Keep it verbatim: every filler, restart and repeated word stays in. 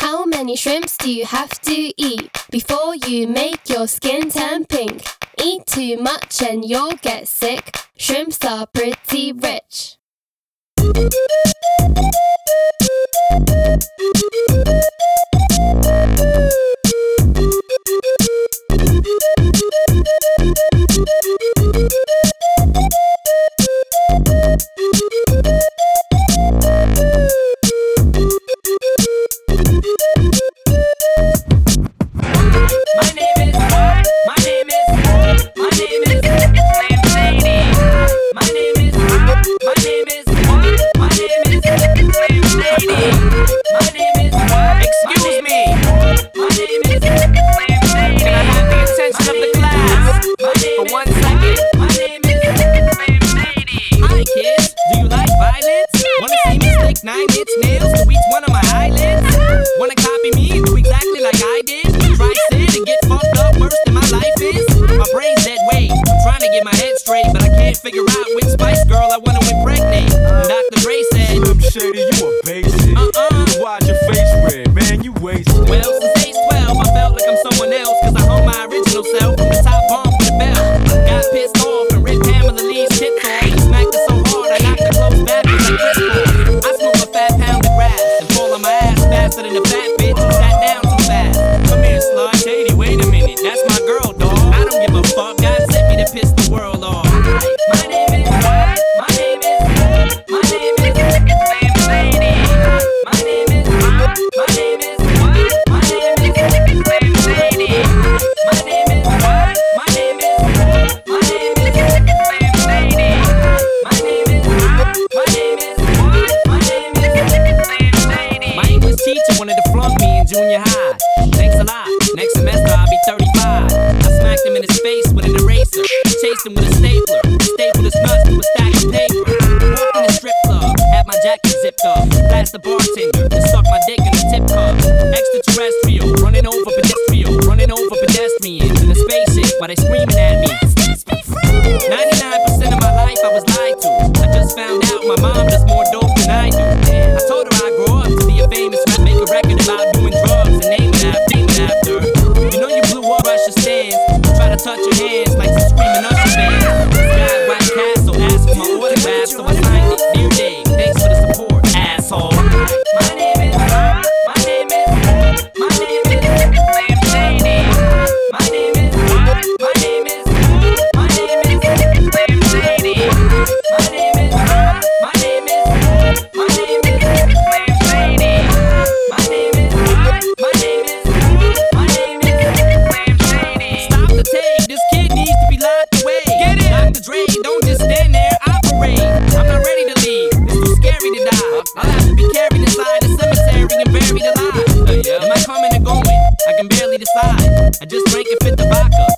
How many shrimps do you have to eat before you make your skin turn pink? Eat too much and you'll get sick. Shrimps are pretty rich. Nine inch nails to each one of my eyelids. Wanna copy me and do exactly like I did? Try sit and get fucked up worse than my life is. My brain's dead weight. I'm trying to get my head straight, but I can't figure out which Spice Girl I wanna impregnate. Doctor Dre said, Slim Shady, you a basic. Uh-uh. Why's your face red, man? You wasted. Well, since age twelve, I felt like I'm someone else, cause I hung my original self from the top bump with a belt. Got pissed off and ripped Pamela Lee's tits off and smacked her so hard I knocked her clothes backwards like Chris Paul. I smoke a fat pound of grass and fall on my ass faster than a fat bitch who sat down too fast. Come here, slut. Shady, wait a minute, that's my girl, dawg. I don't give a fuck, God sent me to piss the world off. My name is, my name is, my name is Slim Shady. My name is, my name is, my name is Slim Shady. My name is, my name is, my name is Slim Shady. My name is, my name is, my name is Slim Shady. My English teacher wanted to flunk me in junior high. Thanks a lot. Next semester I'll be thirty-five. I smacked him in his face with an eraser. Chased him with a stapler. Stapled his nuts to a stack of paper. Walked in a strip club. Had my jacket zipped up. Passed the bartender. And stuck my dick in a tip cup. Extraterrestrial. Running over pedestrian. Running over pedestrians in a spaceship while they screaming at me. ninety-nine percent of my life I was lied to. I just found out my mom does more dope than I do. I told her I'd grow up to be a famous rap, make a record about doing drugs and name it after, name it after. You know you blew up Russia stands, try to touch your hands like some screaming Usher fans. Sky White Castle asked for my autograph, so I signed it. Dear Dave, thanks for the support, asshole. My name is, my name is, my name is Slim Shady. My name is, my name is, my name is Slim Shady. My name is, my name is, my name is Slim Shady. My name is, my name is, my name is Slim Shady. Stop the tape, this kid needs to be locked away. Get it? Doctor Dre, don't just stand there, operate. I'm not ready to leave, it's too scary to die. I'll have to be carried inside the cemetery and buried alive. Am I coming or going? I can barely decide. I just drank a fifth of vodka.